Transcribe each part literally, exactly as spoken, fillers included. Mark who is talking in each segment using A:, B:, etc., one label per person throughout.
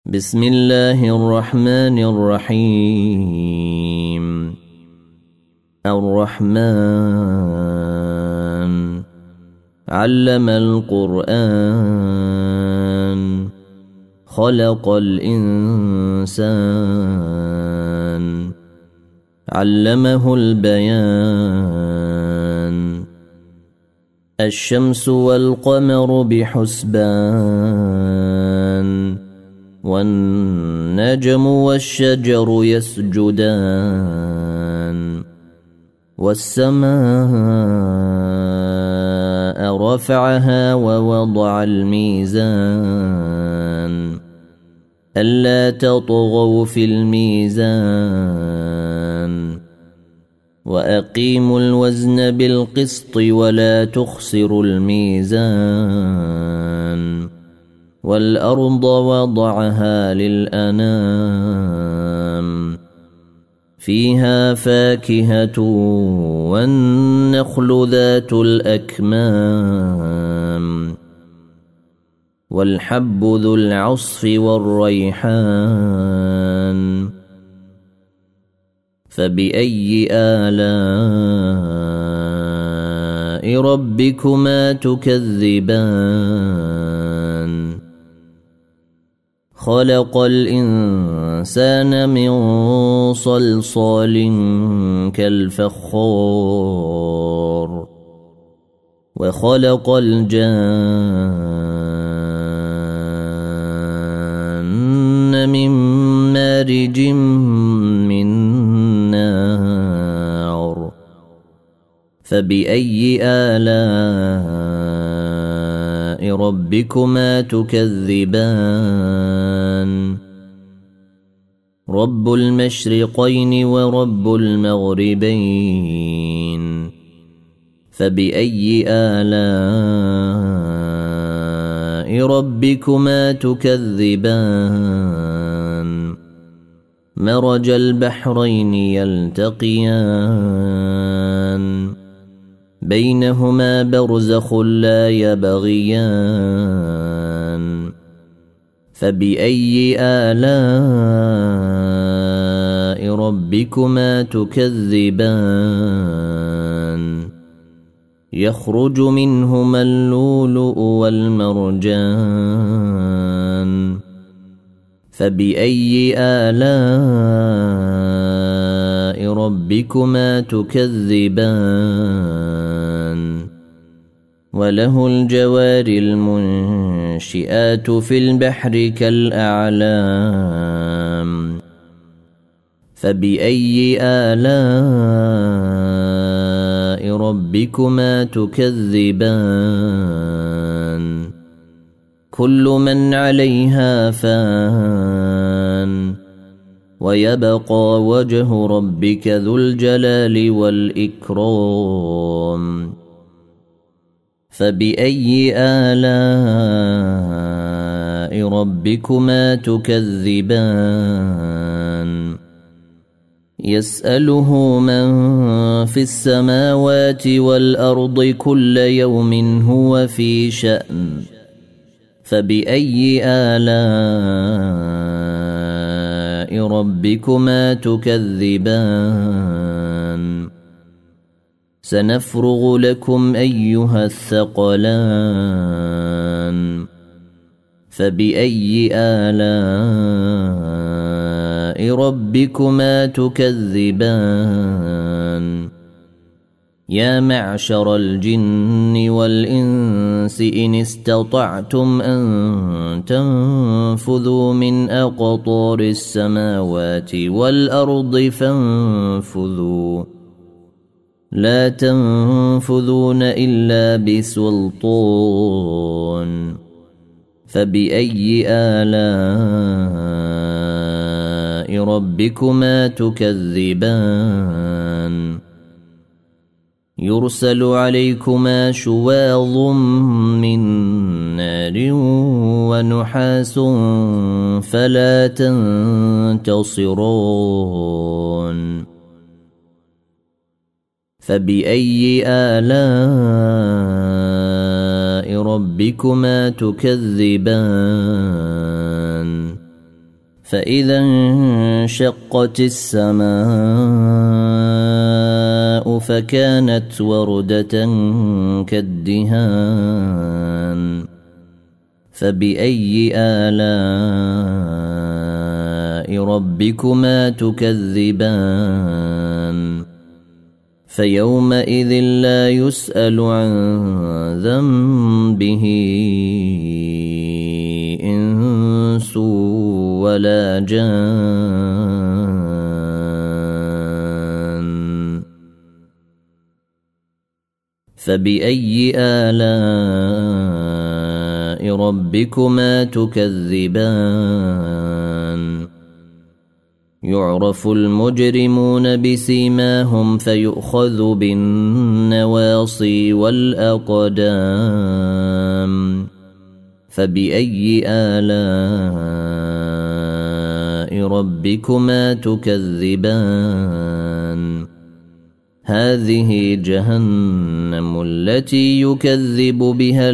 A: بسم الله الرحمن الرحيم. الرحمن علم القرآن خلق الإنسان علمه البيان. الشمس والقمر بحسبان والنجم والشجر يسجدان والسماء رفعها ووضع الميزان ألا تطغوا في الميزان وأقيموا الوزن بالقسط ولا تخسروا الميزان والأرض وضعها للأنام فيها فاكهة والنخل ذات الأكمام والحب ذو العصف والريحان فبأي آلاء ربكما تكذبان خلق الإنسان من صلصال كالفخار وخلق الجان من مارج من نار فبأي آلاء ربكما تكذبان رب المشرقين ورب المغربين فبأي آلاء ربكما تكذبان مرج البحرين يلتقيان بينهما برزخ لا يبغيان فبأي آلاء ربكما تكذبان يخرج منهما اللؤلؤ والمرجان فبأي آلاء ربكما تكذبان وله الجوار المنشئات في البحر كالأعلام فبأي آلاء ربكما تكذبان كل من عليها فان ويبقى وجه ربك ذو الجلال والإكرام فبأي آلاء ربكما تكذبان يسأله من في السماوات والأرض كل يوم هو في شأن فبأي آلاء ربكما تكذبان سنفرغ لكم أيها الثقلان فبأي آلاء ربكما تكذبان يا معشر الجن والإنس إن استطعتم أن تنفذوا من أقطار السماوات والأرض فانفذوا لا تنفذون إلا بسلطان فبأي آلاء ربكما تكذبان يرسل عليكما شواظ من نار ونحاس فلا تنتصرون فبأي آلاء ربكما تكذبان فإذا انشقت السماء فكانت وردة كالدهان فبأي آلاء ربكما تكذبان فيومئذ لا يسأل عن ذنبه إنس ولا جان فبأي آلاء ربكما تكذبان يعرف المجرمون بسيماهم فيؤخذ بالنواصي والأقدام فبأي آلاء ربكما تكذبان هذه جهنم التي يكذب بها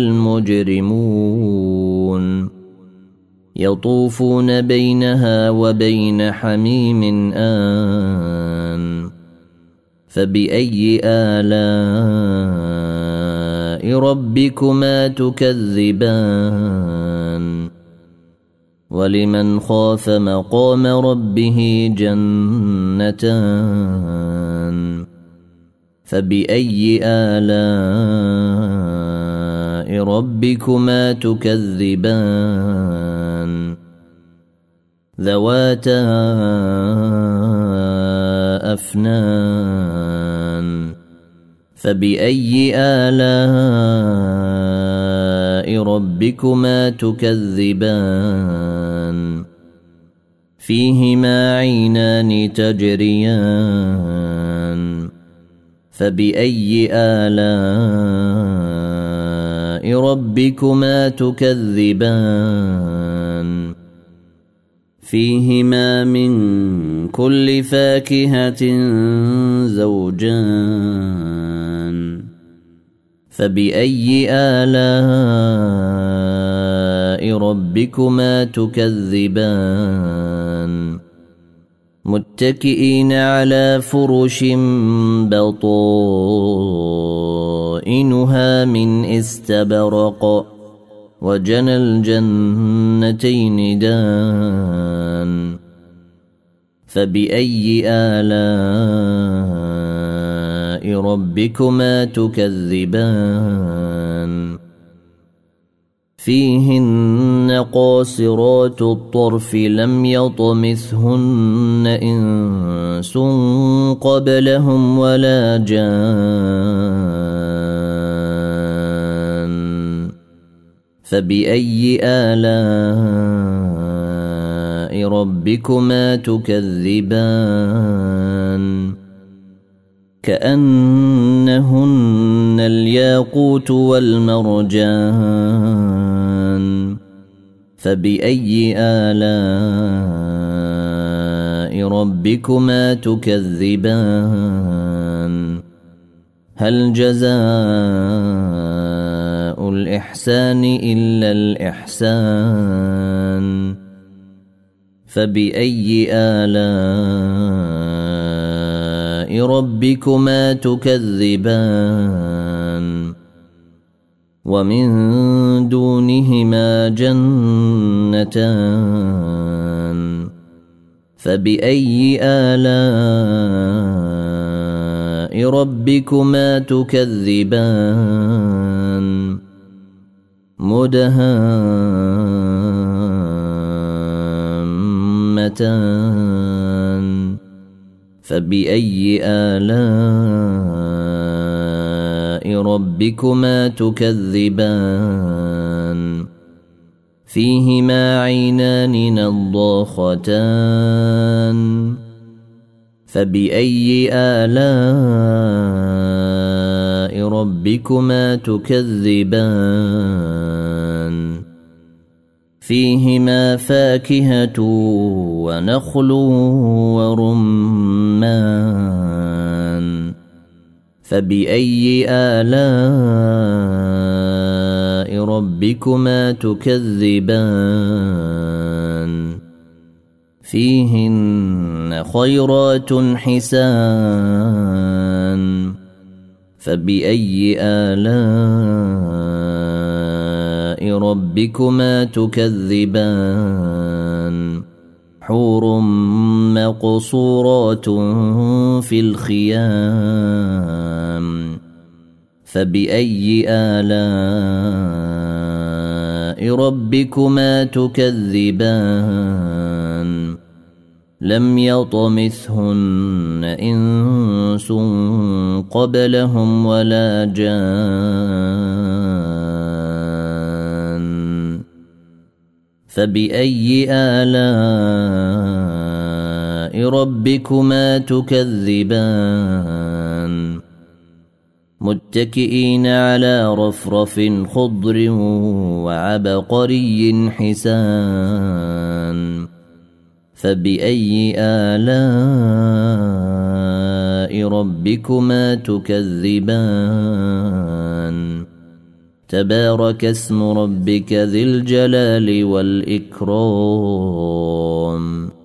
A: المجرمون يطوفون بينها وبين حميم آن فبأي آلاء ربكما تكذبان ولمن خاف مقام ربه جنتان فبأي آلاء ربكما تكذبان ذواتا أفنان فبأي آلاء ربكما تكذبان فيهما عينان تجريان فبأي آلاء ربكما تكذبان فيهما من كل فاكهة زوجان فبأي آلاء ربكما تكذبان متكئين على فرش بطائنها من استبرق وجنى الجنتين دان فبأي آلاء ربكما تكذبان فيهن قاصرات الطرف لم يطمثهن إنس قبلهم ولا جان فبأي آلاء ربكما تكذبان كأنهن الياقوت والمرجان فبأي آلاء ربكما تكذبان هل جزاء الإحسان إلا الإحسان فبأي آلاء ربكما تكذبان ومن دونهما جنتان فبأي آلاء ربكما تكذبان مدهامتان فبأي آلاء ربكما تكذبان فيهما عينان نضاختان فبأي آلاء ربكما تكذبان فيهما فاكهة ونخل ورمان فبأي آلاء ربكما تكذبان فيهن خيرات حسان فبأي آلاء ربكما تكذبان حور مقصورات في الخيام فبأي آلاء ربكما تكذبان لم يطمثهن إنس قبلهم ولا جان فبأي آلاء ربكما تكذبان متكئين على رفرف خضر وعبقري حسان فبأي آلاء ربكما تكذبان تبارك اسم ربك ذي الجلال والإكرام